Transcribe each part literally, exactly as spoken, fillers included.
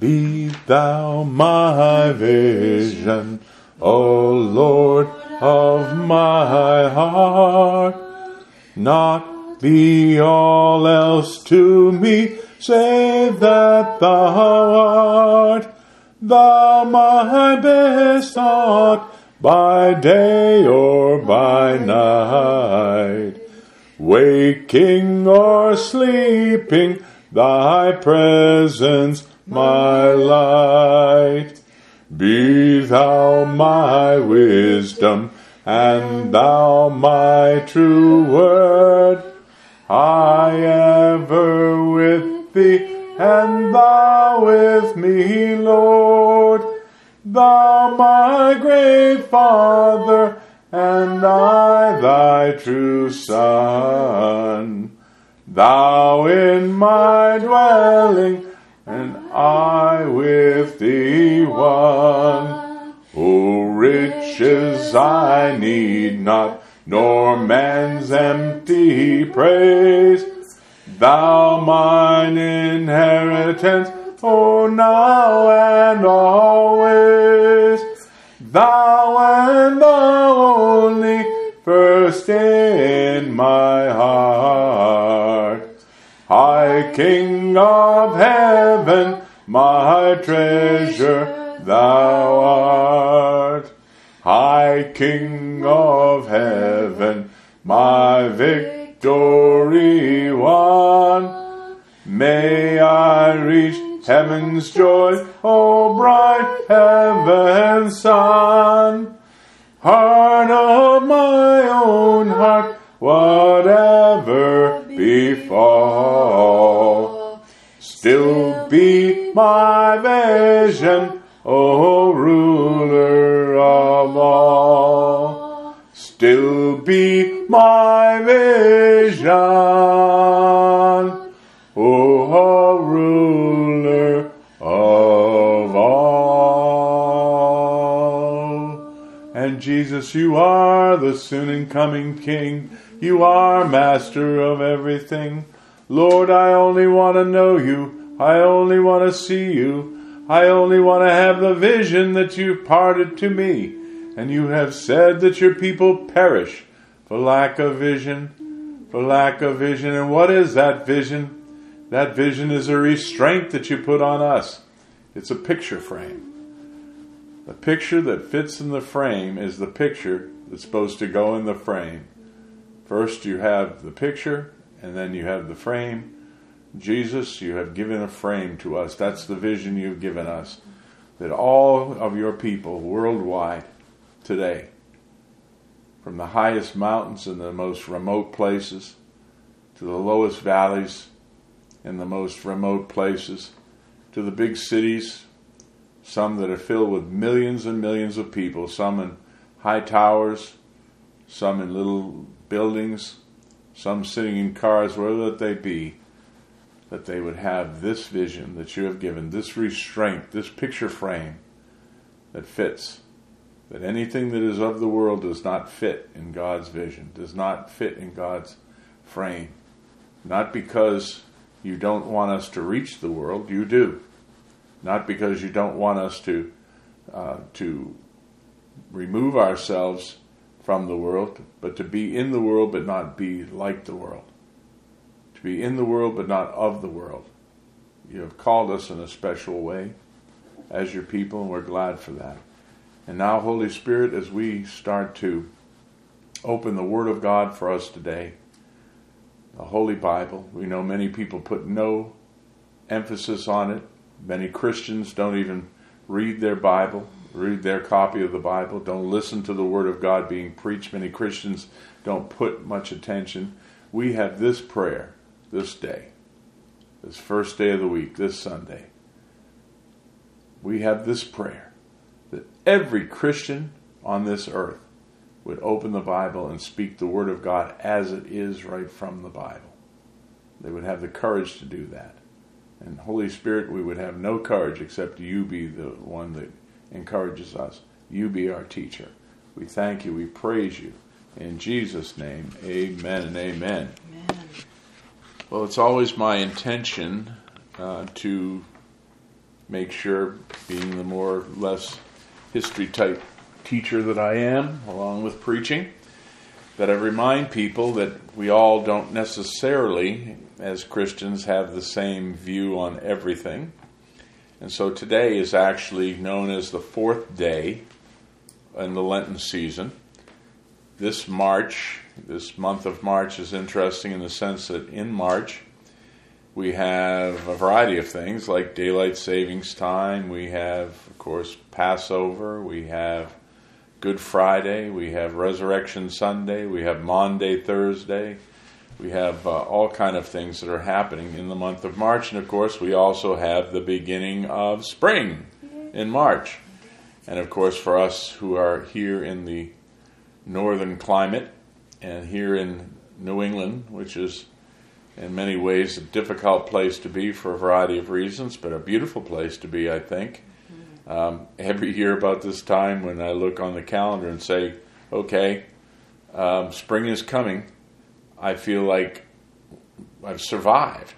Be thou my vision, O Lord of my heart. Not be all else to me, save that thou art. Thou my best thought, by day or by night. Waking or sleeping, thy presence my light. Be thou my wisdom, and thou my true word. I ever with thee, and thou with me, Lord. Thou my great Father, and I thy true Son. Thou in my dwelling, and I with thee one. O riches I need not, nor man's empty praise. Thou mine inheritance, O now and always. Thou and thou only, first in my heart. High King of heaven, my treasure thou art. High King of heaven, my victory won. May I reach heaven's joy, O bright heaven's sun. Heart of my own heart, whatever befall, still be my vision, O ruler of all. Still be my vision, O ruler of all. And Jesus, you are the soon and coming King. You are master of everything. Lord, I only want to know you. I only want to see you. I only want to have the vision that you've parted to me. And you have said that your people perish for lack of vision, for lack of vision. And what is that vision? That vision is a restraint that you put on us. It's a picture frame. The picture that fits in the frame is the picture that's supposed to go in the frame. First you have the picture, and then you have the frame. Jesus, you have given a frame to us. That's the vision you've given us. That all of your people worldwide today, from the highest mountains and the most remote places to the lowest valleys in the most remote places, to the big cities, some that are filled with millions and millions of people, some in high towers, some in little buildings, some sitting in cars, wherever that they be, that they would have this vision that you have given, this restraint, this picture frame that fits, that anything that is of the world does not fit in God's vision, does not fit in God's frame. Not because you don't want us to reach the world, you do. Not because you don't want us to uh, to remove ourselves from the world, but to be in the world but not be like the world. To be in the world but not of the world. You have called us in a special way as your people, and we're glad for that. And now, Holy Spirit, as we start to open the Word of God for us today, the Holy Bible, we know many people put no emphasis on it. Many Christians don't even read their Bible, read their copy of the Bible, don't listen to the Word of God being preached. Many Christians don't put much attention. We have this prayer this day, this first day of the week, this Sunday. We have this prayer that every Christian on this earth would open the Bible and speak the Word of God as it is right from the Bible. They would have the courage to do that. And Holy Spirit, we would have no courage except you be the one that encourages us. You be our teacher. We thank you. We praise you. In Jesus' name, amen and amen. Amen. Well, it's always my intention uh, to make sure, being the more or less history type teacher that I am, along with preaching, that I remind people that we all don't necessarily, as Christians, have the same view on everything. And so today is actually known as the fourth day in the Lenten season. This March, this month of March is interesting in the sense that in March we have a variety of things like daylight savings time. We have, of course, Passover. We have Good Friday. We have Resurrection Sunday. We have Maundy Thursday. We have uh, all kind of things that are happening in the month of March. And, of course, we also have the beginning of spring in March. And, of course, for us who are here in the northern climate and here in New England, which is in many ways a difficult place to be for a variety of reasons, but a beautiful place to be, I think. Um, every year about this time when I look on the calendar and say, okay, um, spring is coming, I feel like I've survived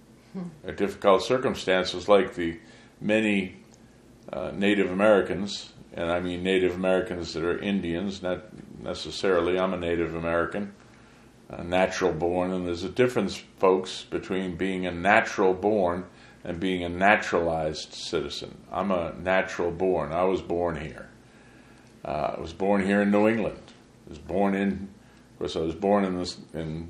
a difficult circumstances like the many uh, Native Americans, and I mean Native Americans that are Indians, not necessarily. I'm a Native American, a natural born, and there's a difference, folks, between being a natural born and being a naturalized citizen. I'm a natural born. I was born here. Uh, I was born here in New England. I was born in, of course, I was born in this in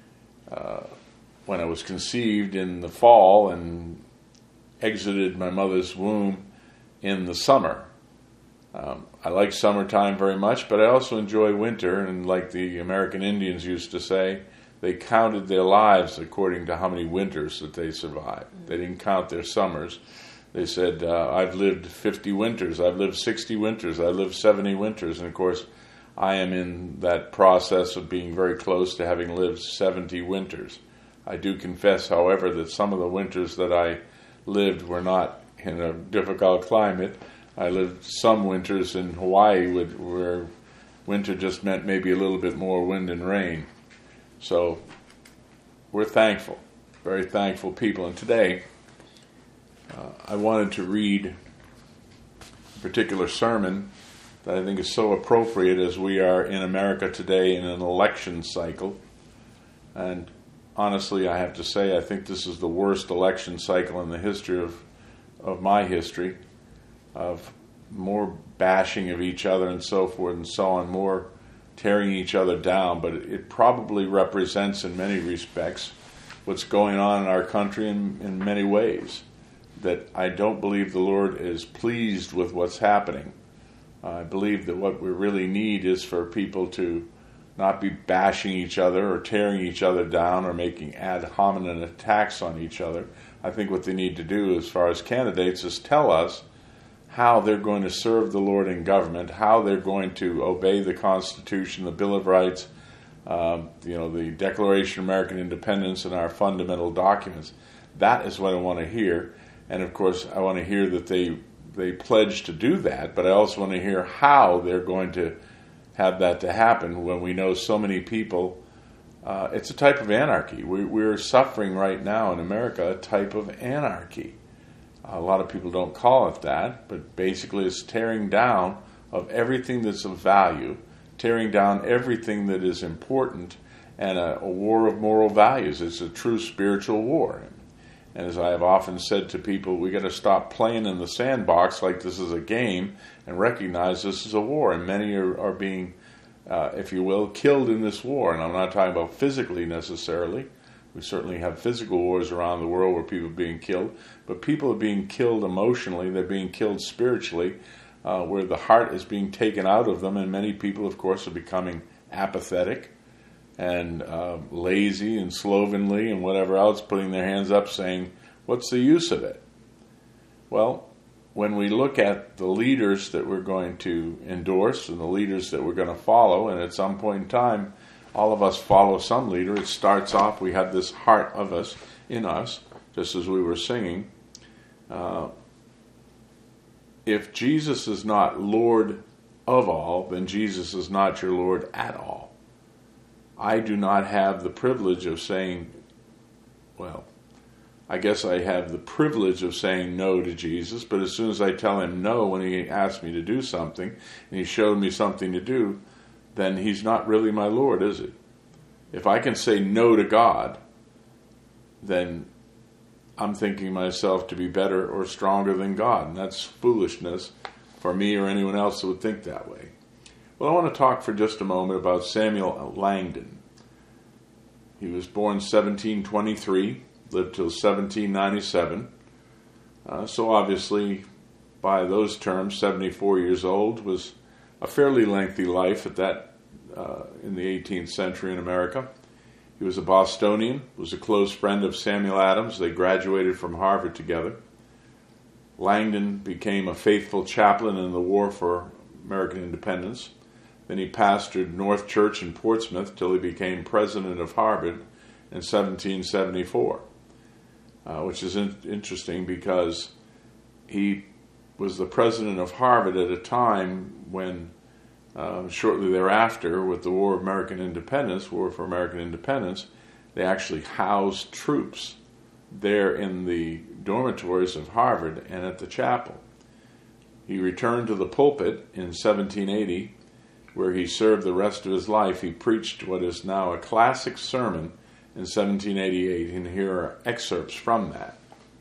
uh, when I was conceived in the fall and exited my mother's womb in the summer. Um, I like summertime very much, but I also enjoy winter, and like the American Indians used to say, they counted their lives according to how many winters that they survived. They didn't count their summers. They said, uh, I've lived fifty winters, I've lived sixty winters, I've lived seventy winters, and of course I am in that process of being very close to having lived seventy winters. I do confess, however, that some of the winters that I lived were not in a difficult climate. I lived some winters in Hawaii where winter just meant maybe a little bit more wind and rain. So we're thankful, very thankful people. And today uh, I wanted to read a particular sermon that I think is so appropriate as we are in America today in an election cycle. And honestly, I have to say, I think this is the worst election cycle in the history of, of my history, of more bashing of each other and so forth and so on, more tearing each other down. But it probably represents in many respects what's going on in our country in, in many ways, that I don't believe the Lord is pleased with what's happening. I believe that what we really need is for people to not be bashing each other or tearing each other down or making ad hominem attacks on each other. I think what they need to do as far as candidates is tell us how they're going to serve the Lord in government, how they're going to obey the Constitution, the Bill of Rights, um, you know, the Declaration of American Independence, and our fundamental documents. That is what I want to hear. And of course, I want to hear that they they pledge to do that, but I also want to hear how they're going to have that to happen when we know so many people. Uh, it's a type of anarchy. We, we're suffering right now in America a type of anarchy. A lot of people don't call it that, but basically it's tearing down of everything that's of value, tearing down everything that is important, and a, a war of moral values. It's a true spiritual war. And as I have often said to people, we got to stop playing in the sandbox like this is a game and recognize this is a war. And many are, are being, uh, if you will, killed in this war. And I'm not talking about physically necessarily. We certainly have physical wars around the world where people are being killed. But people are being killed emotionally. They're being killed spiritually, uh, where the heart is being taken out of them. And many people, of course, are becoming apathetic and uh, lazy and slovenly and whatever else, putting their hands up saying, what's the use of it? Well, when we look at the leaders that we're going to endorse and the leaders that we're going to follow, and at some point in time, all of us follow some leader. It starts off, we have this heart of us, in us, just as we were singing. Uh, if Jesus is not Lord of all, then Jesus is not your Lord at all. I do not have the privilege of saying, well, I guess I have the privilege of saying no to Jesus, but as soon as I tell him no when he asks me to do something, and he showed me something to do, then he's not really my Lord, is he? If I can say no to God, then I'm thinking myself to be better or stronger than God, and that's foolishness for me or anyone else that would think that way. Well, I want to talk for just a moment about Samuel Langdon. He was born seventeen twenty-three, lived till seventeen ninety-seven. Uh, so obviously, by those terms, seventy-four years old was a fairly lengthy life at that uh, in the eighteenth century in America. He was a Bostonian, was a close friend of Samuel Adams. They graduated from Harvard together. Langdon became a faithful chaplain in the war for American independence. Then he pastored North Church in Portsmouth till he became president of Harvard in seventeen seventy-four, uh, which is in- interesting because he was the president of Harvard at a time when, uh, shortly thereafter, with the War of American Independence, War for American Independence, they actually housed troops there in the dormitories of Harvard and at the chapel. He returned to the pulpit in seventeen eighty, where he served the rest of his life. He preached what is now a classic sermon in seventeen eighty-eight, and here are excerpts from that.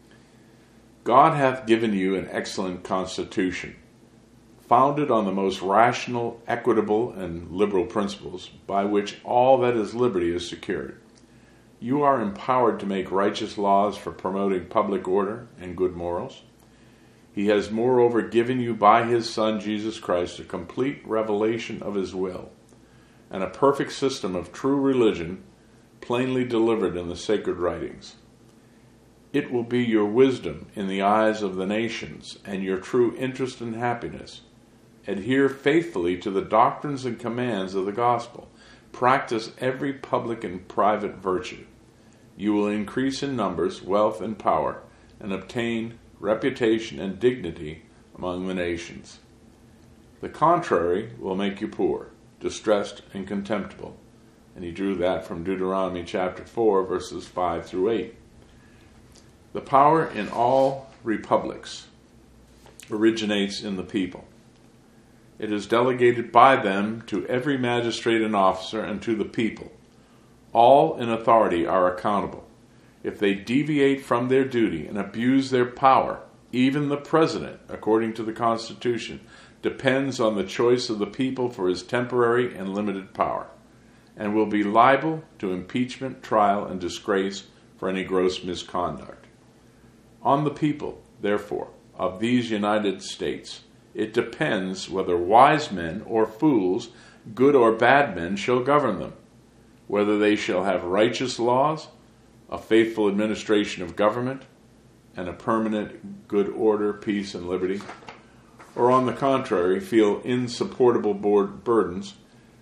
God hath given you an excellent constitution, founded on the most rational, equitable, and liberal principles, by which all that is liberty is secured. You are empowered to make righteous laws for promoting public order and good morals. He has moreover given you by his Son Jesus Christ a complete revelation of his will, and a perfect system of true religion plainly delivered in the sacred writings. It will be your wisdom in the eyes of the nations, and your true interest and happiness. Adhere faithfully to the doctrines and commands of the gospel. Practice every public and private virtue. You will increase in numbers, wealth, and power, and obtain reputation and dignity among the nations. The contrary will make you poor, distressed, and contemptible. And he drew that from Deuteronomy chapter four, verses five through eight. The power in all republics originates in the people. It is delegated by them to every magistrate and officer and to the people. All in authority are accountable. If they deviate from their duty and abuse their power, even the president, according to the Constitution, depends on the choice of the people for his temporary and limited power, and will be liable to impeachment, trial, and disgrace for any gross misconduct. On the people, therefore, of these United States, it depends whether wise men or fools, good or bad men, shall govern them, whether they shall have righteous laws, a faithful administration of government, and a permanent good order, peace, and liberty, or on the contrary, feel insupportable burdens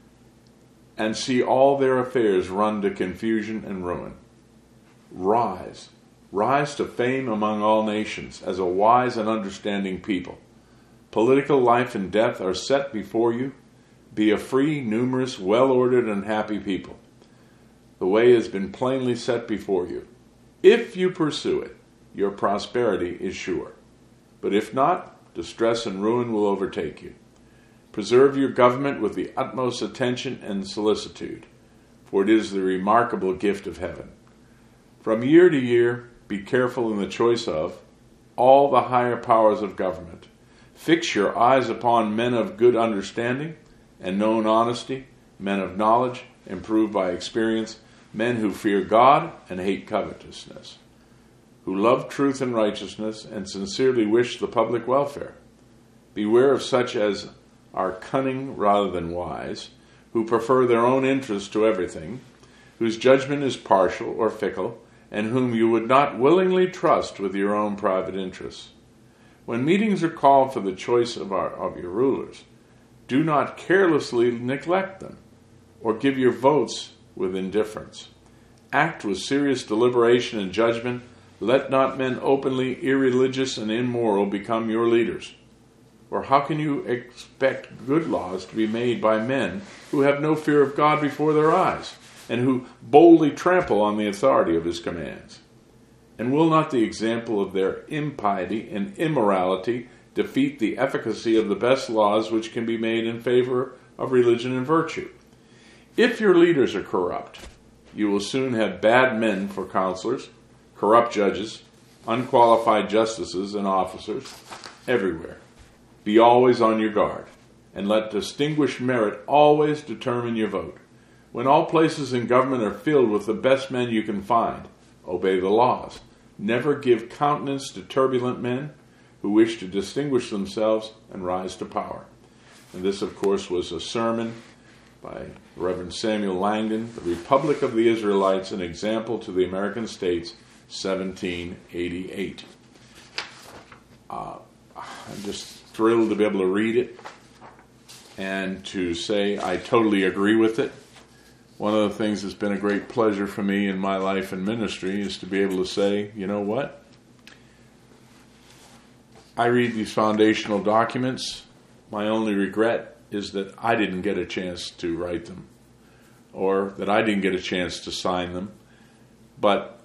and see all their affairs run to confusion and ruin. Rise, rise to fame among all nations as a wise and understanding people. Political life and death are set before you. Be a free, numerous, well-ordered, and happy people. The way has been plainly set before you. If you pursue it, your prosperity is sure. But if not, distress and ruin will overtake you. Preserve your government with the utmost attention and solicitude, for it is the remarkable gift of heaven. From year to year, be careful in the choice of all the higher powers of government. Fix your eyes upon men of good understanding and known honesty, men of knowledge, improved by experience, men who fear God and hate covetousness, who love truth and righteousness and sincerely wish the public welfare. Beware of such as are cunning rather than wise, who prefer their own interest to everything, whose judgment is partial or fickle, and whom you would not willingly trust with your own private interests. When meetings are called for the choice of, our, of your rulers, do not carelessly neglect them, or give your votes with indifference. Act with serious deliberation and judgment. Let not men openly irreligious and immoral become your leaders. Or how can you expect good laws to be made by men who have no fear of God before their eyes, and who boldly trample on the authority of his commands? And will not the example of their impiety and immorality defeat the efficacy of the best laws which can be made in favor of religion and virtue? If your leaders are corrupt, you will soon have bad men for counselors, corrupt judges, unqualified justices and officers everywhere. Be always on your guard, and let distinguished merit always determine your vote. When all places in government are filled with the best men you can find, obey the laws. Never give countenance to turbulent men who wish to distinguish themselves and rise to power. And this, of course, was a sermon by Reverend Samuel Langdon, The Republic of the Israelites, an Example to the American States, seventeen eighty-eight. Uh, I'm just thrilled to be able to read it and to say I totally agree with it. One of the things that's been a great pleasure for me in my life and ministry is to be able to say, you know what? I read these foundational documents. My only regret is that I didn't get a chance to write them, or that I didn't get a chance to sign them. But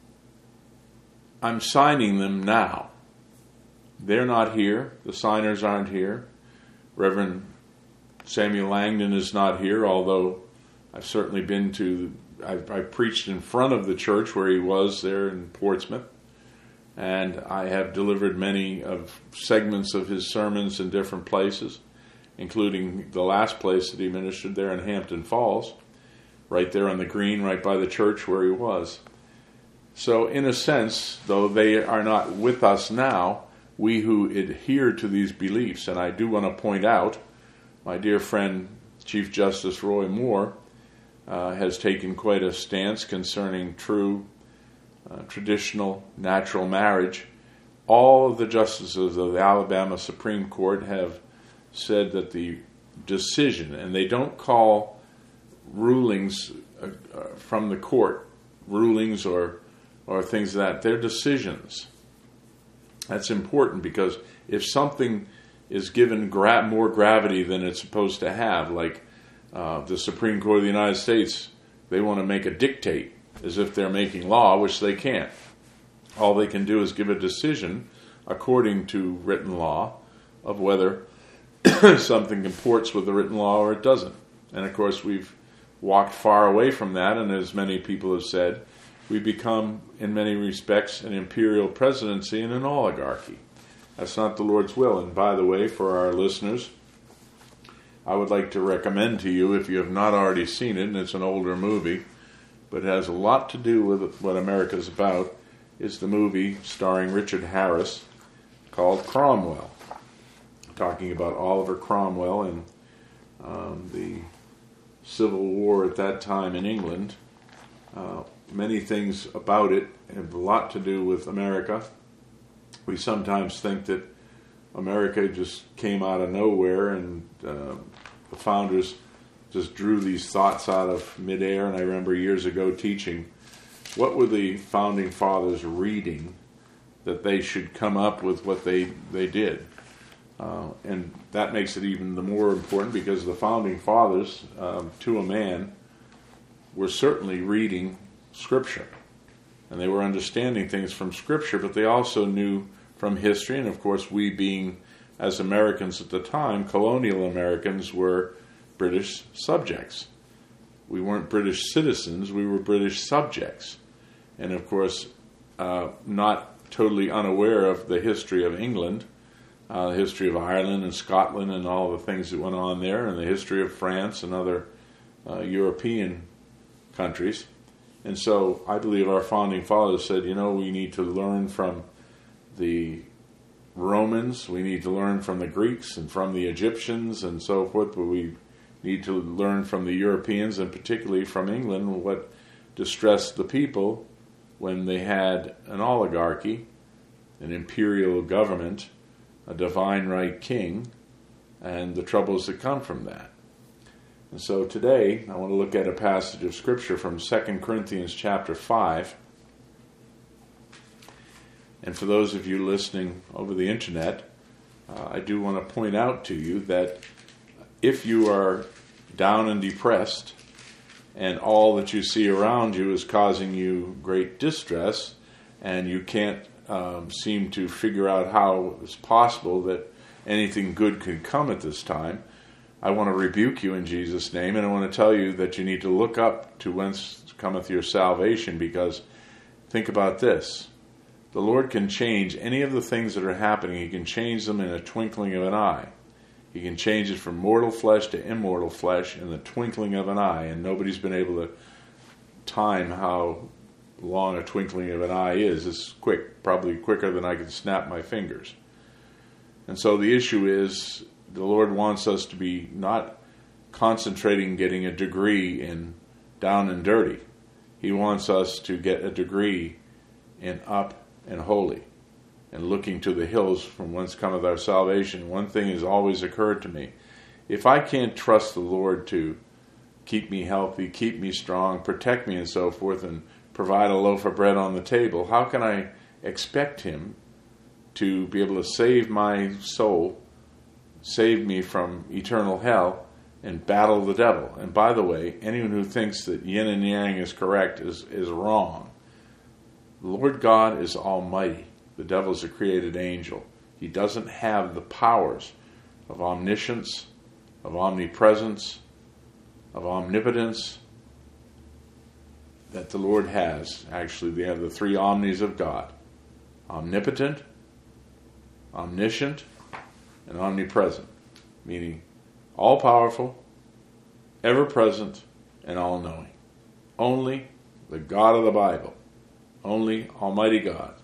I'm signing them now. They're not here. The signers aren't here. Reverend Samuel Langdon is not here, although I've certainly been to, I've, I've preached in front of the church where he was there in Portsmouth, and I have delivered many of segments of his sermons in different places, including the last place that he ministered there in Hampton Falls, right there on the green, right by the church where he was. So in a sense, though they are not with us now, we who adhere to these beliefs, and I do want to point out, my dear friend Chief Justice Roy Moore uh, has taken quite a stance concerning true, uh, traditional, natural marriage. All of the justices of the Alabama Supreme Court have said that the decision, and they don't call rulings uh, uh, from the court, rulings or or things of that, they're decisions. That's important, because if something is given gra- more gravity than it's supposed to have, like uh, the Supreme Court of the United States, they want to make a dictate as if they're making law, which they can't. All they can do is give a decision according to written law of whether something comports with the written law or it doesn't. And of course, we've walked far away from that, and as many people have said, we become, in many respects, an imperial presidency and an oligarchy. That's not the Lord's will. And by the way, for our listeners, I would like to recommend to you, if you have not already seen it, and it's an older movie, but it has a lot to do with what America's about, is the movie starring Richard Harris called Cromwell, talking about Oliver Cromwell and um, the Civil War at that time in England. Uh, many things about it have a lot to do with America. We sometimes think that America just came out of nowhere and uh, the founders just drew these thoughts out of midair. And I remember years ago teaching, what were the founding fathers reading that they should come up with what they, they did? Uh, and that makes it even the more important, because the founding fathers, um, to a man, were certainly reading Scripture. And they were understanding things from Scripture, but they also knew from history, and of course we being, as Americans at the time, colonial Americans, were British subjects. We weren't British citizens, we were British subjects. And of course, uh, not totally unaware of the history of England, uh, the history of Ireland and Scotland and all the things that went on there, and the history of France and other uh, European countries. And so I believe our founding fathers said, you know, we need to learn from the Romans, we need to learn from the Greeks and from the Egyptians and so forth, but we need to learn from the Europeans, and particularly from England, what distressed the people when they had an oligarchy, an imperial government, a divine right king, and the troubles that come from that. And so today, I want to look at a passage of Scripture from Second Corinthians chapter five. And for those of you listening over the internet, uh, I do want to point out to you that if you are down and depressed, and all that you see around you is causing you great distress, and you can't um, seem to figure out how it's possible that anything good could come at this time, I want to rebuke you in Jesus' name, and I want to tell you that you need to look up to whence cometh your salvation, because think about this. The Lord can change any of the things that are happening. He can change them in a twinkling of an eye. He can change it from mortal flesh to immortal flesh in the twinkling of an eye, and nobody's been able to time how long a twinkling of an eye is. It's quick, probably quicker than I can snap my fingers. And so the issue is, the Lord wants us to be not concentrating getting a degree in down and dirty. He wants us to get a degree in up and holy, and looking to the hills from whence cometh our salvation. One thing has always occurred to me. If I can't trust the Lord to keep me healthy, keep me strong, protect me and so forth, and provide a loaf of bread on the table, how can I expect Him to be able to save my soul, save me from eternal hell, and battle the devil? And by the way, anyone who thinks that yin and yang is correct is, is wrong. The Lord God is almighty. The devil is a created angel. He doesn't have the powers of omniscience, of omnipresence, of omnipotence that the Lord has. Actually, they have the three omnis of God: omnipotent, omniscient, and omnipresent, meaning all-powerful, ever-present, and all-knowing. Only the God of the Bible, only Almighty God,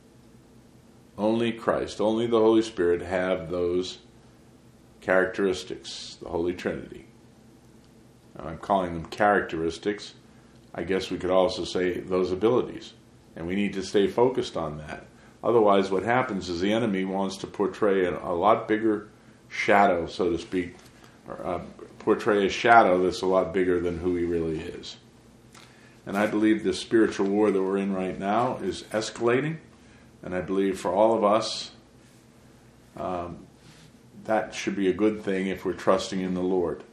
only Christ, only the Holy Spirit have those characteristics, the Holy Trinity. Now, I'm calling them characteristics. I guess we could also say those abilities. And we need to stay focused on that. Otherwise, what happens is the enemy wants to portray a, a lot bigger shadow, so to speak, or uh, portray a shadow that's a lot bigger than who he really is. And I believe this spiritual war that we're in right now is escalating. And I believe for all of us, um, that should be a good thing if we're trusting in the Lord.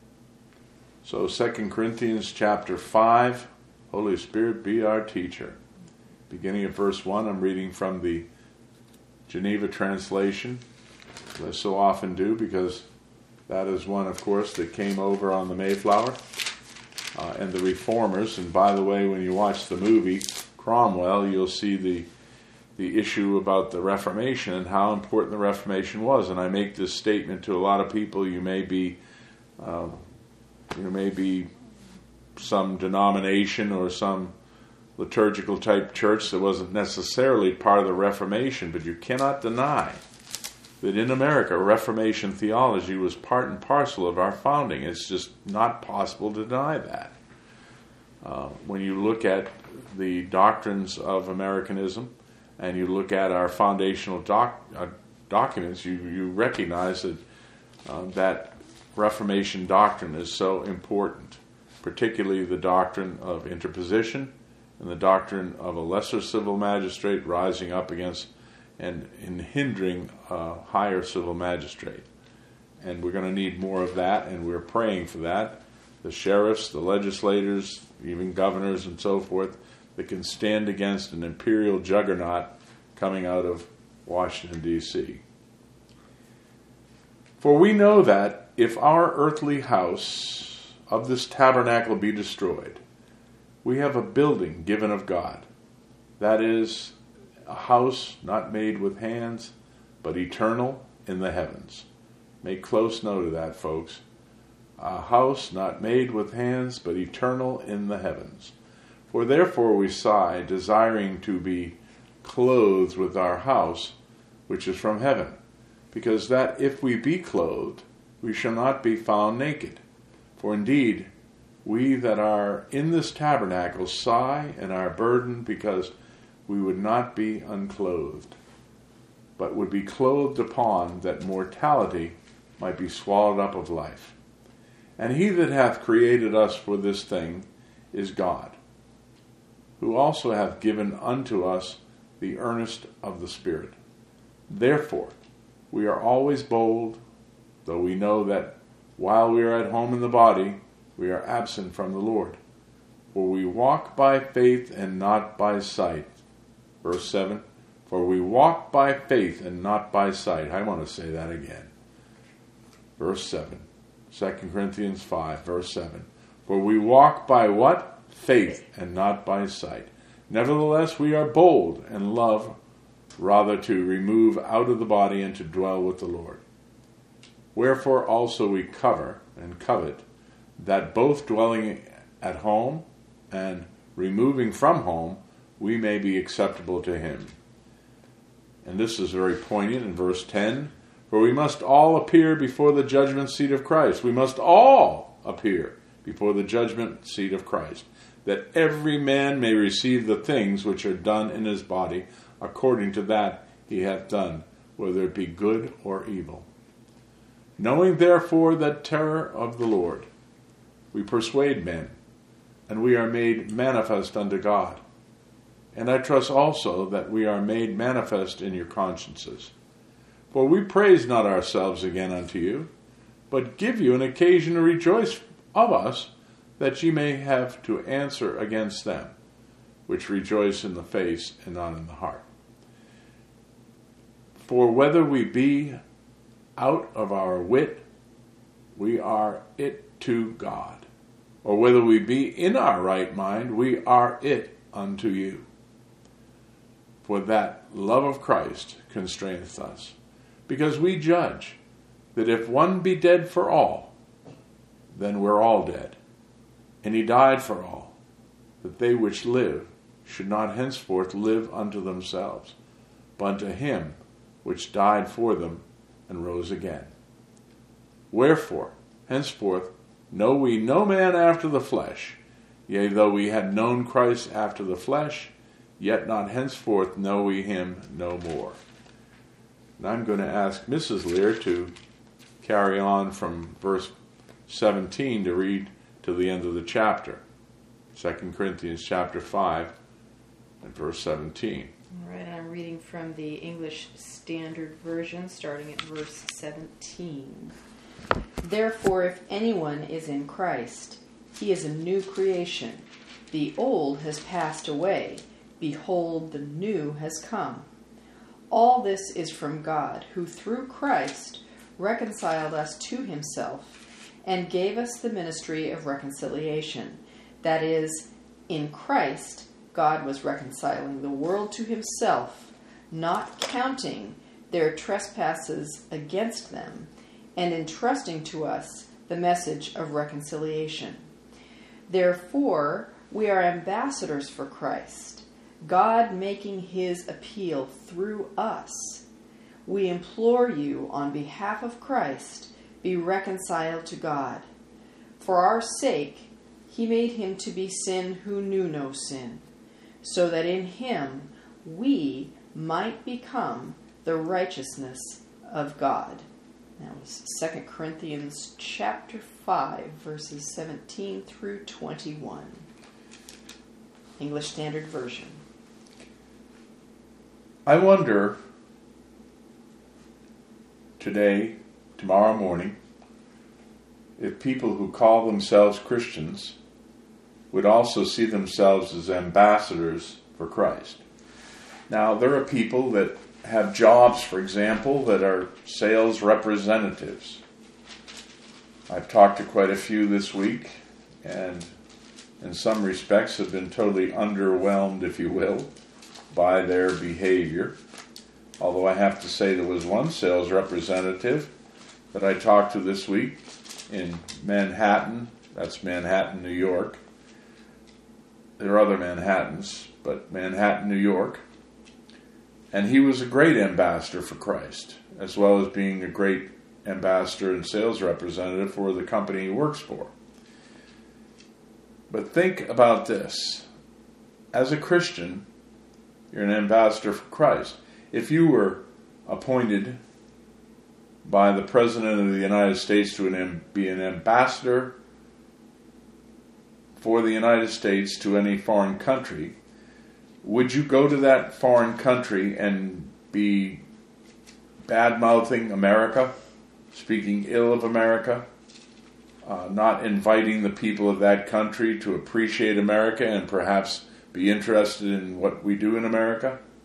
So Second Corinthians chapter five, Holy Spirit be our teacher. Beginning at verse one, I'm reading from the Geneva translation, as I so often do, because that is one, of course, that came over on the Mayflower. Uh, and the Reformers. And by the way, when you watch the movie Cromwell, you'll see the the issue about the Reformation and how important the Reformation was. And I make this statement to a lot of people. You may be, um, you may be some denomination or some liturgical type church that wasn't necessarily part of the Reformation, but you cannot deny that in America, Reformation theology was part and parcel of our founding. It's just not possible to deny that. Uh, when you look at the doctrines of Americanism and you look at our foundational doc, uh, documents, you, you recognize that uh, that Reformation doctrine is so important, particularly the doctrine of interposition and the doctrine of a lesser civil magistrate rising up against and in hindering a higher civil magistrate. And we're going to need more of that, and we're praying for that. The sheriffs, the legislators, even governors and so forth, that can stand against an imperial juggernaut coming out of Washington, D C For we know that if our earthly house of this tabernacle be destroyed, we have a building given of God, that is, a house not made with hands, but eternal in the heavens. Make close note of that, folks. A house not made with hands, but eternal in the heavens. For therefore we sigh, desiring to be clothed with our house, which is from heaven, because that if we be clothed, we shall not be found naked. For indeed, we that are in this tabernacle sigh and are burdened, because we would not be unclothed, but would be clothed upon, that mortality might be swallowed up of life. And he that hath created us for this thing is God, who also hath given unto us the earnest of the Spirit. Therefore, we are always bold, though we know that while we are at home in the body, we are absent from the Lord. For we walk by faith and not by sight. Verse seven, for we walk by faith and not by sight. I want to say that again. Verse seven, Second Corinthians five, verse seven. For we walk by what? Faith and not by sight. Nevertheless, we are bold and love rather to remove out of the body and to dwell with the Lord. Wherefore also we cover and covet that both dwelling at home and removing from home, we may be acceptable to him. And this is very poignant in verse ten. For we must all appear before the judgment seat of Christ. We must all appear before the judgment seat of Christ, that every man may receive the things which are done in his body, according to that he hath done, whether it be good or evil. Knowing therefore that terror of the Lord, we persuade men, and we are made manifest unto God. And I trust also that we are made manifest in your consciences. For we praise not ourselves again unto you, but give you an occasion to rejoice of us, that ye may have to answer against them, which rejoice in the face and not in the heart. For whether we be out of our wit, we are it to God. Or whether we be in our right mind, we are it unto you. For that love of Christ constraineth us, because we judge that if one be dead for all, then we're all dead. And he died for all, that they which live should not henceforth live unto themselves, but unto him which died for them and rose again. Wherefore, henceforth, know we no man after the flesh. Yea, though we had known Christ after the flesh, yet not henceforth know we him no more. And I'm going to ask Missus Lear to carry on from verse seventeen to read to the end of the chapter. Second Corinthians chapter five and verse seventeen. All right, I'm reading from the English Standard Version, starting at verse seventeen. Therefore, if anyone is in Christ, he is a new creation. The old has passed away. Behold, the new has come. All this is from God, who through Christ reconciled us to himself and gave us the ministry of reconciliation. That is, in Christ, God was reconciling the world to himself, not counting their trespasses against them, and entrusting to us the message of reconciliation. Therefore, we are ambassadors for Christ, God making his appeal through us. We implore you on behalf of Christ, be reconciled to God. For our sake, he made him to be sin who knew no sin, so that in him we might become the righteousness of God. That was Second Corinthians chapter five, verses seventeen through twenty-one. English Standard Version. I wonder today, tomorrow morning, if people who call themselves Christians would also see themselves as ambassadors for Christ. Now, there are people that have jobs, for example, that are sales representatives. I've talked to quite a few this week, and in some respects have been totally underwhelmed, if you will, by their behavior. Although I have to say there was one sales representative that I talked to this week in Manhattan. That's Manhattan, New York. There are other Manhattans, but Manhattan, New York. And he was a great ambassador for Christ, as well as being a great ambassador and sales representative for the company he works for. But think about this. As a Christian, you're an ambassador for Christ. If you were appointed by the President of the United States to be an ambassador for the United States to any foreign country, would you go to that foreign country and be bad-mouthing America, speaking ill of America, uh, not inviting the people of that country to appreciate America and perhaps be interested in what we do in America?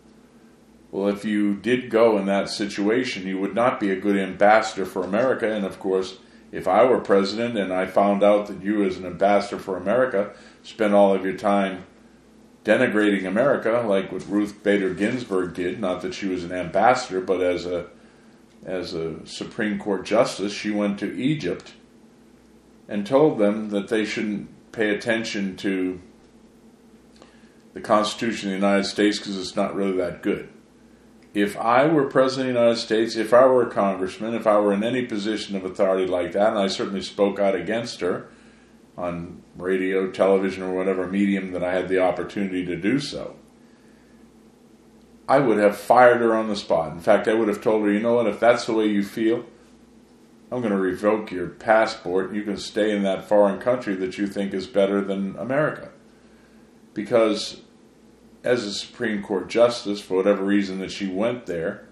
Well, if you did go in that situation, you would not be a good ambassador for America. And of course, if I were president and I found out that you as an ambassador for America spent all of your time denigrating America, like what Ruth Bader Ginsburg did, not that she was an ambassador, but as a as a Supreme Court justice, she went to Egypt and told them that they shouldn't pay attention to the Constitution of the United States because it's not really that good. If I were President of the United States, if I were a congressman, if I were in any position of authority like that, and I certainly spoke out against her on radio, television, or whatever medium that I had the opportunity to do so, I would have fired her on the spot. In fact, I would have told her, you know what, if that's the way you feel, I'm going to revoke your passport. You can stay in that foreign country that you think is better than America. Because as a Supreme Court justice, for whatever reason that she went there,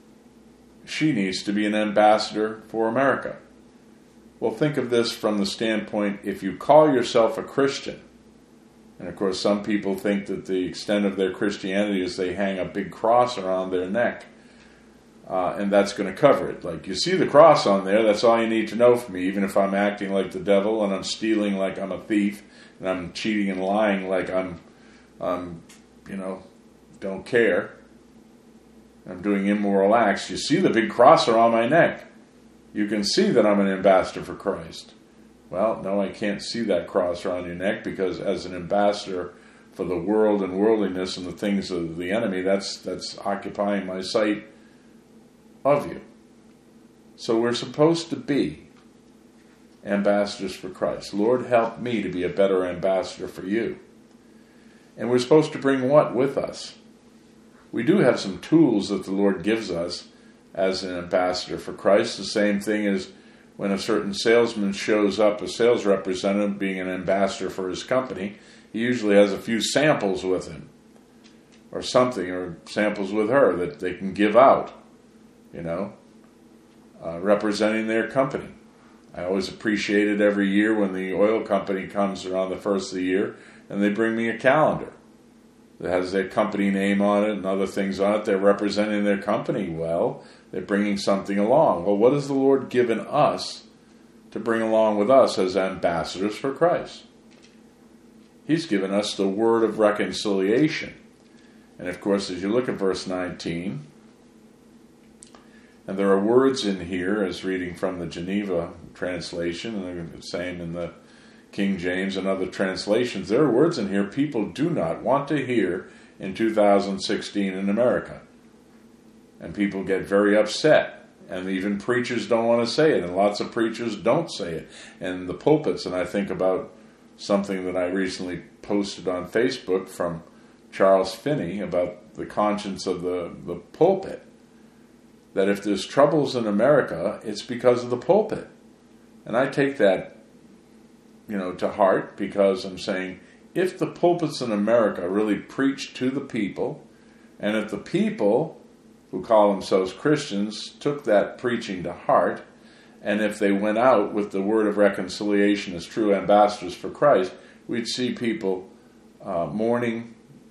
she needs to be an ambassador for America. Well, think of this from the standpoint, if you call yourself a Christian, and of course some people think that the extent of their Christianity is they hang a big cross around their neck, uh, and that's going to cover it. Like, you see the cross on there, that's all you need to know from me, even if I'm acting like the devil, and I'm stealing like I'm a thief, and I'm cheating and lying like I'm, um, you know, don't care. I'm doing immoral acts. You see the big cross around my neck. You can see that I'm an ambassador for Christ. Well, no, I can't see that cross around your neck because as an ambassador for the world and worldliness and the things of the enemy, that's that's occupying my sight of you. So we're supposed to be ambassadors for Christ. Lord, help me to be a better ambassador for you. And we're supposed to bring what with us? We do have some tools that the Lord gives us as an ambassador for Christ. The same thing as when a certain salesman shows up, a sales representative being an ambassador for his company, he usually has a few samples with him, or something, or samples with her that they can give out, you know, uh, representing their company. I always appreciate it every year when the oil company comes around the first of the year and they bring me a calendar that has their company name on it and other things on it. They're representing their company well. They're bringing something along. Well, what has the Lord given us to bring along with us as ambassadors for Christ? He's given us the word of reconciliation. And of course, as you look at verse nineteen, and there are words in here, as reading from the Geneva translation, and the same in the King James and other translations, there are words in here people do not want to hear in two thousand sixteen in America. And people get very upset. And even preachers don't want to say it. And lots of preachers don't say it. And the pulpits, and I think about something that I recently posted on Facebook from Charles Finney about the conscience of the, the pulpit. That if there's troubles in America, it's because of the pulpit. And I take that, you know, to heart, because I'm saying, if the pulpits in America really preach to the people, and if the people who call themselves Christians took that preaching to heart, and if they went out with the word of reconciliation as true ambassadors for Christ, we'd see people uh, mourning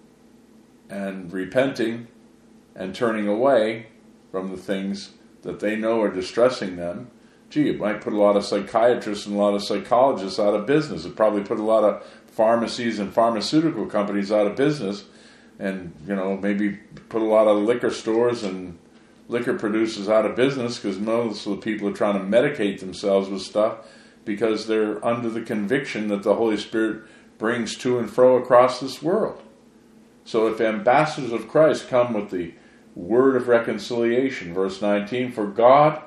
and repenting and turning away from the things that they know are distressing them. Gee, it might put a lot of psychiatrists and a lot of psychologists out of business. It probably put a lot of pharmacies and pharmaceutical companies out of business, and, you know, maybe put a lot of liquor stores and liquor producers out of business, because most of the people are trying to medicate themselves with stuff because they're under the conviction that the Holy Spirit brings to and fro across this world. So if ambassadors of Christ come with the word of reconciliation, verse nineteen, for God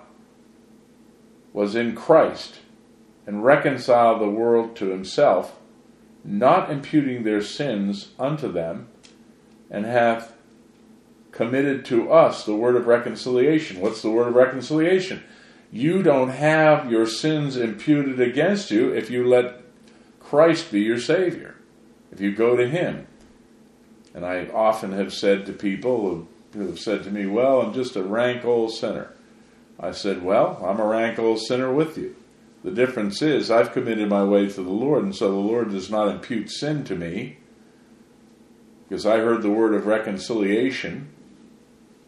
was in Christ and reconciled the world to himself, not imputing their sins unto them, and hath committed to us the word of reconciliation. What's the word of reconciliation? You don't have your sins imputed against you if you let Christ be your Savior, if you go to him. And I often have said to people who have said to me, well, I'm just a rank old sinner. I said, well, I'm a rank old sinner with you. The difference is I've committed my way to the Lord, and so the Lord does not impute sin to me, because I heard the word of reconciliation,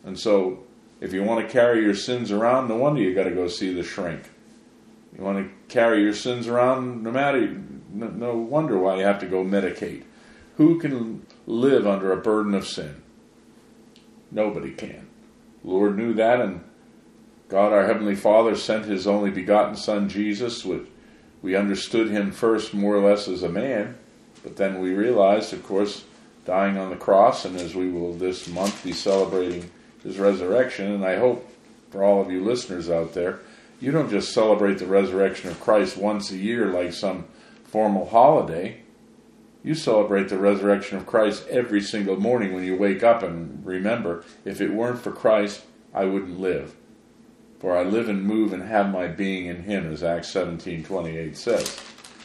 And so, if you want to carry your sins around, no wonder you got to go see the shrink. You want to carry your sins around, no matter, no, no wonder why you have to go medicate. Who can live under a burden of sin? Nobody can. The Lord knew that, and God, our Heavenly Father, sent His only begotten Son, Jesus, which we understood Him first more or less as a man, but then we realized, of course, dying on the cross, and as we will this month be celebrating His resurrection, and I hope for all of you listeners out there, you don't just celebrate the resurrection of Christ once a year like some formal holiday. You celebrate the resurrection of Christ every single morning when you wake up and remember, if it weren't for Christ, I wouldn't live. For I live and move and have my being in Him, as Acts seventeen twenty-eight says.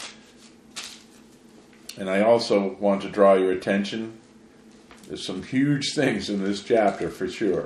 And I also want to draw your attention. There's some huge things in this chapter for sure.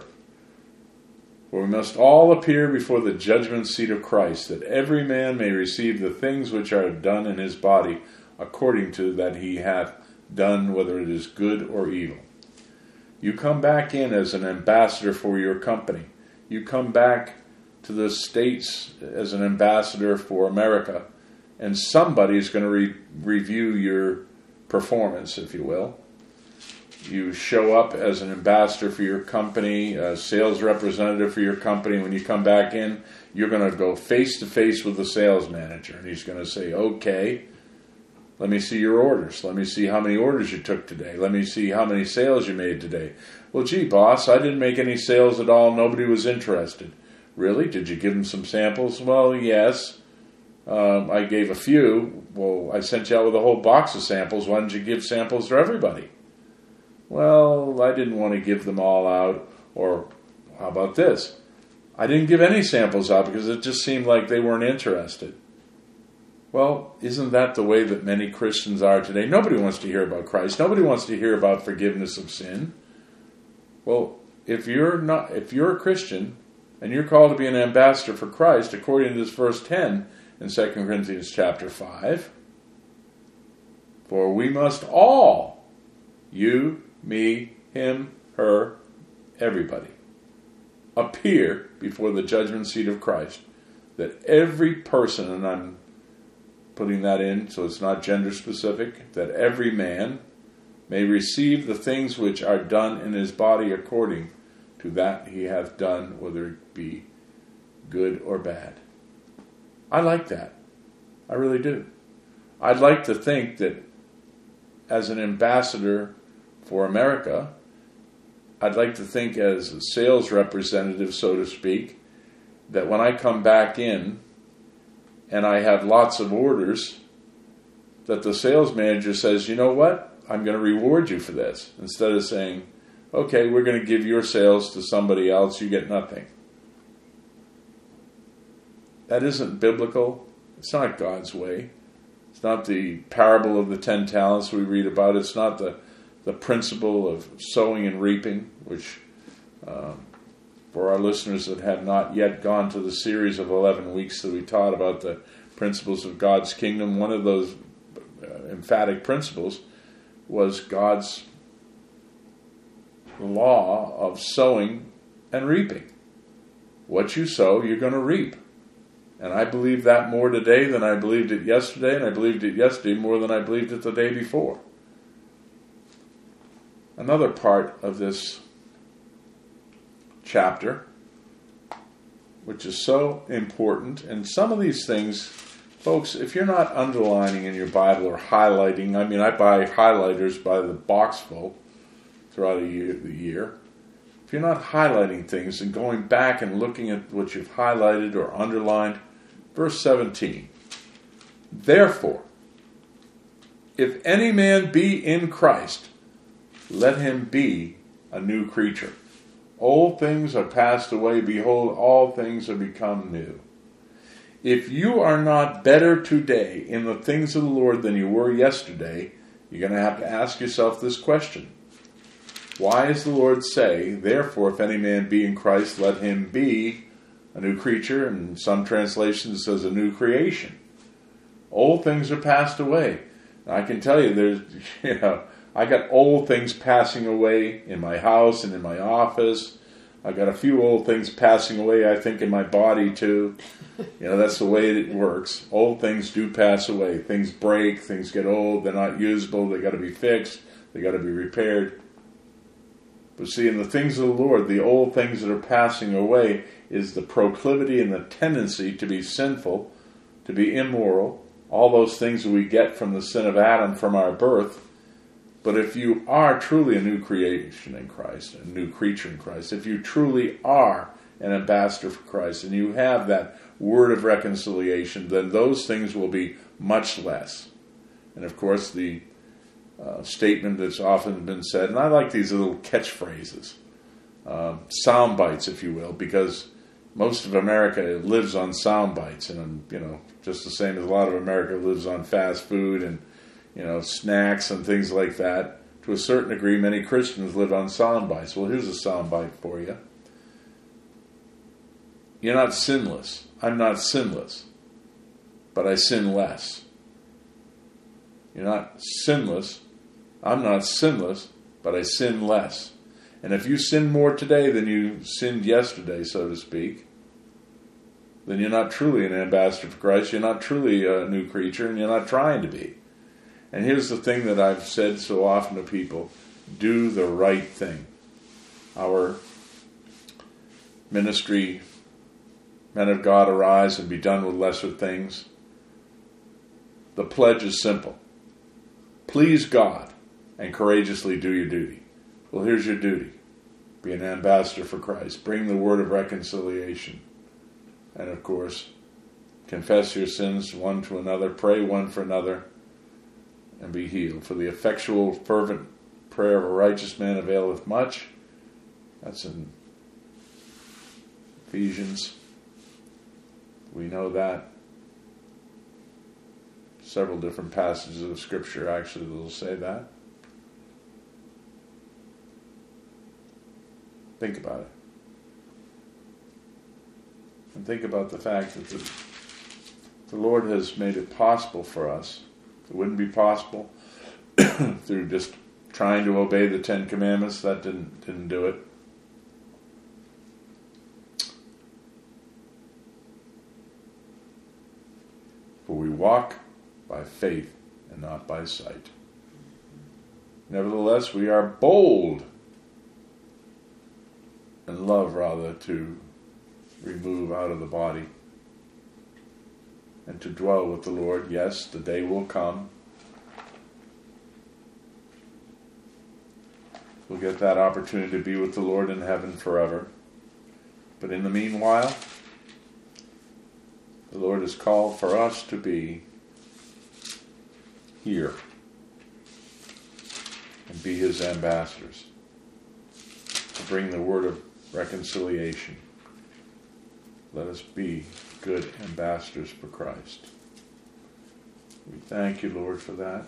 For we must all appear before the judgment seat of Christ, that every man may receive the things which are done in his body, according to that he hath done, whether it is good or evil. You come back in as an ambassador for your company. You come back to the States as an ambassador for America, and somebody is going to re- review your performance, if you will. You show up as an ambassador for your company, a sales representative for your company. When you come back in, you're going to go face-to-face with the sales manager, and he's going to say, okay, let me see your orders. Let me see how many orders you took today. Let me see how many sales you made today. Well, gee, boss, I didn't make any sales at all. Nobody was interested. Really? Did you give them some samples? Well, yes. Um, I gave a few. Well, I sent you out with a whole box of samples. Why didn't you give samples to everybody? Well, I didn't want to give them all out. Or how about this? I didn't give any samples out because it just seemed like they weren't interested. Well, isn't that the way that many Christians are today? Nobody wants to hear about Christ. Nobody wants to hear about forgiveness of sin. Well, if you're not, if you're a Christian and you're called to be an ambassador for Christ, according to this verse ten in Second Corinthians chapter five, for we must all, you, me, him, her, everybody, appear before the judgment seat of Christ, that every person, and I'm putting that in so it's not gender specific, that every man may receive the things which are done in his body according to that he hath done, whether it be good or bad. I like that. I really do. I'd like to think that as an ambassador for America, I'd like to think as a sales representative, so to speak, that when I come back in and I have lots of orders, that the sales manager says, you know what, I'm going to reward you for this. Instead of saying, okay, we're going to give your sales to somebody else, you get nothing. That isn't biblical. It's not God's way. It's not the parable of the ten talents we read about. It's not the, the principle of sowing and reaping, which um, for our listeners that have not yet gone to the series of eleven weeks that we taught about the principles of God's kingdom, one of those uh, emphatic principles was God's law of sowing and reaping. What you sow, you're going to reap. And I believe that more today than I believed it yesterday, and I believed it yesterday more than I believed it the day before. Another part of this chapter, which is so important, and some of these things, folks, if you're not underlining in your Bible or highlighting, I mean, I buy highlighters by the boxful throughout a year, the year. If you're not highlighting things and going back and looking at what you've highlighted or underlined, verse seventeen, therefore, if any man be in Christ, let him be a new creature. Old things are passed away, behold, all things are become new. If you are not better today in the things of the Lord than you were yesterday, you're going to have to ask yourself this question. Why does the Lord say, therefore, if any man be in Christ, let him be a new creature? In some translations it says a new creation. Old things are passed away. And I can tell you, there's, you know, I got old things passing away in my house and in my office. I got a few old things passing away, I think, in my body too. You know, that's the way it works. Old things do pass away. Things break, things get old, they're not usable, they got to be fixed, they got to be repaired. But see, in the things of the Lord, the old things that are passing away is the proclivity and the tendency to be sinful, to be immoral, all those things that we get from the sin of Adam from our birth. But if you are truly a new creation in Christ, a new creature in Christ, if you truly are an ambassador for Christ, and you have that word of reconciliation, then those things will be much less. And of course, the uh, statement that's often been said, and I like these little catchphrases, uh, sound bites, if you will, because most of America lives on sound bites, and you know, just the same as a lot of America lives on fast food and you know, snacks and things like that. To a certain degree, many Christians live on sound bites. Well, here's a sound bite for you. You're not sinless. I'm not sinless. But I sin less. You're not sinless. I'm not sinless, but I sin less. And if you sin more today than you sinned yesterday, so to speak, then you're not truly an ambassador for Christ. You're not truly a new creature, and you're not trying to be. And here's the thing that I've said so often to people. Do the right thing. Our ministry, Men of God, Arise and Be Done with Lesser Things. The pledge is simple. Please God and courageously do your duty. Well, here's your duty. Be an ambassador for Christ. Bring the word of reconciliation. And of course, confess your sins one to another. Pray one for another. And be healed. For the effectual, fervent prayer of a righteous man availeth much. That's in Ephesians. We know that. Several different passages of Scripture actually will say that. Think about it. And think about the fact that the, the Lord has made it possible for us. It wouldn't be possible through just trying to obey the Ten Commandments. That didn't didn't do it. For we walk by faith and not by sight. Nevertheless, we are bold and love rather to remove out of the body and to dwell with the Lord. Yes, the day will come. We'll get that opportunity to be with the Lord in heaven forever. But in the meanwhile, the Lord has called for us to be here and be His ambassadors, to bring the word of reconciliation. Let us be good ambassadors for Christ. We thank you, Lord, for that.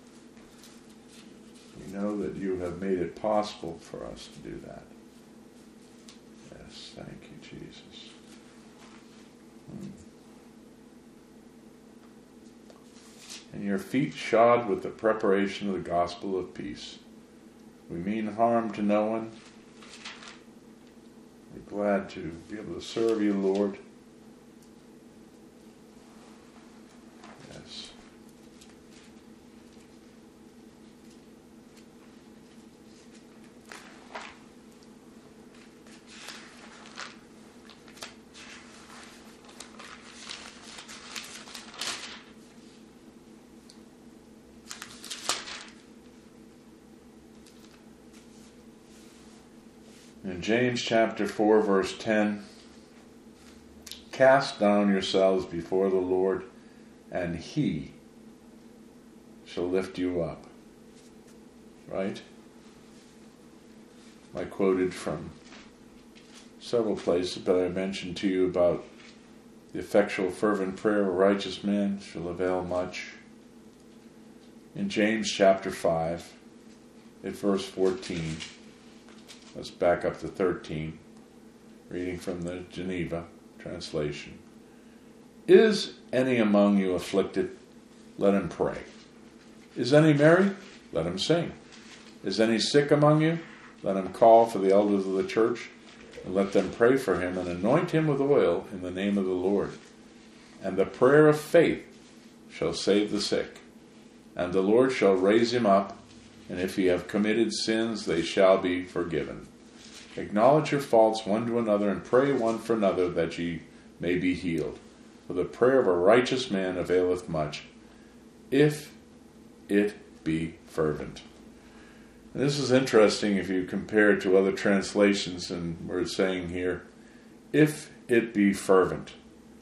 We know that you have made it possible for us to do that. Yes, thank you, Jesus. Hmm. And your feet shod with the preparation of the gospel of peace. We mean harm to no one. We're glad to be able to serve you, Lord. Yes. In James chapter four, verse ten, cast down yourselves before the Lord, and He shall lift you up. Right? I quoted from several places, but I mentioned to you about the effectual fervent prayer of a righteous man shall avail much. In James chapter five, at verse fourteen, let's back up to thirteen, reading from the Geneva translation. Is any among you afflicted? Let him pray. Is any merry? Let him sing. Is any sick among you? Let him call for the elders of the church and let them pray for him and anoint him with oil in the name of the Lord. And the prayer of faith shall save the sick, and the Lord shall raise him up, and if ye have committed sins, they shall be forgiven. Acknowledge your faults one to another, and pray one for another, that ye may be healed. For the prayer of a righteous man availeth much, if it be fervent. And this is interesting if you compare it to other translations, and we're saying here, if it be fervent.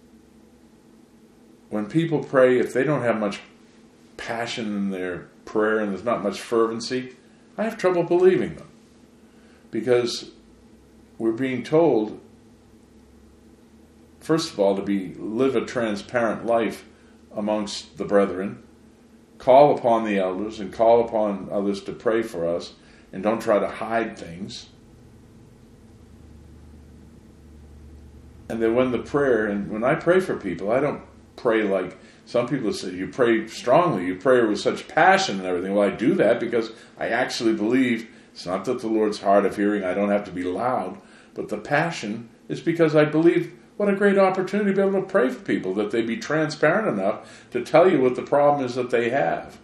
When people pray, if they don't have much passion in their prayer and there's not much fervency, I have trouble believing them. Because we're being told, first of all, to be live a transparent life amongst the brethren, call upon the elders and call upon others to pray for us, and don't try to hide things. And then when the prayer, and when I pray for people, I don't pray like some people say, you pray strongly, you pray with such passion and everything. Well, I do that because I actually believe it's not that the Lord's hard of hearing, I don't have to be loud, but the passion is because I believe what a great opportunity to be able to pray for people, that they be transparent enough to tell you what the problem is that they have.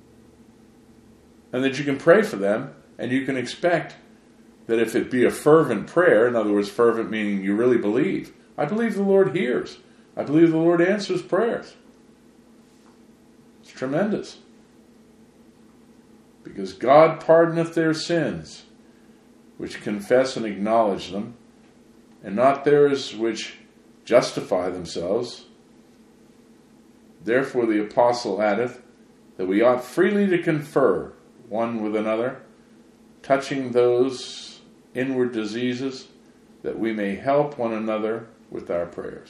And that you can pray for them, and you can expect that if it be a fervent prayer, in other words, fervent meaning you really believe, I believe the Lord hears. I believe the Lord answers prayers. It's tremendous. Because God pardoneth their sins, which confess and acknowledge them, and not theirs which justify themselves. Therefore the apostle addeth, that we ought freely to confer one with another, touching those inward diseases, that we may help one another with our prayers.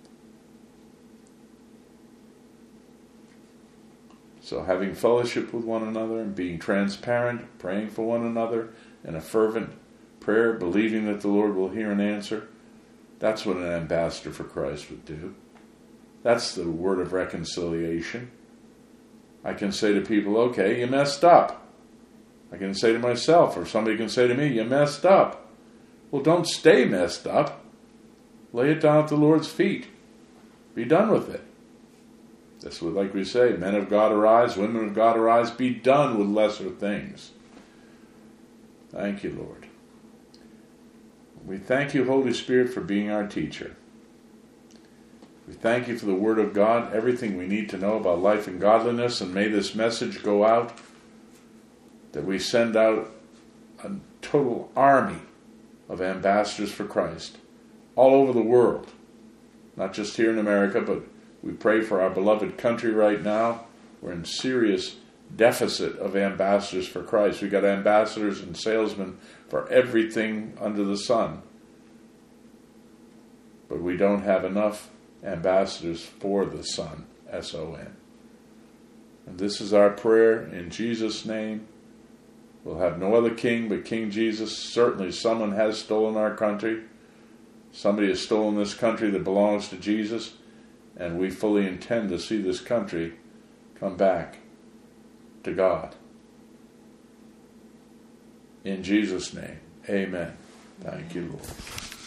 So having fellowship with one another and being transparent, praying for one another in a fervent prayer, believing that the Lord will hear and answer, that's what an ambassador for Christ would do. That's the word of reconciliation. I can say to people, okay, you messed up. I can say to myself, or somebody can say to me, you messed up. Well, don't stay messed up. Lay it down at the Lord's feet. Be done with it. That's what, like we say, men of God arise, women of God arise, be done with lesser things. Thank you, Lord. We thank you, Holy Spirit, for being our teacher. We thank you for the Word of God, everything we need to know about life and godliness, and may this message go out, that we send out a total army of ambassadors for Christ all over the world, not just here in America, but we pray for our beloved country right now. We're in serious deficit of ambassadors for Christ. We've got ambassadors and salesmen for everything under the sun. But we don't have enough ambassadors for the Son, S O N. And this is our prayer in Jesus' name. We'll have no other king but King Jesus. Certainly someone has stolen our country. Somebody has stolen this country that belongs to Jesus. And we fully intend to see this country come back to God. In Jesus' name, amen. Thank you, Lord.